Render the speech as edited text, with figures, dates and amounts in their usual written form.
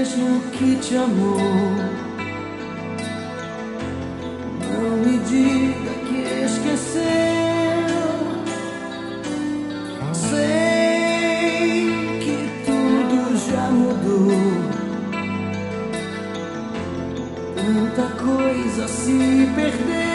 mesmo que te amou. Não me diga que esqueceu. Sei que tudo já mudou. Tanta coisa se perdeu.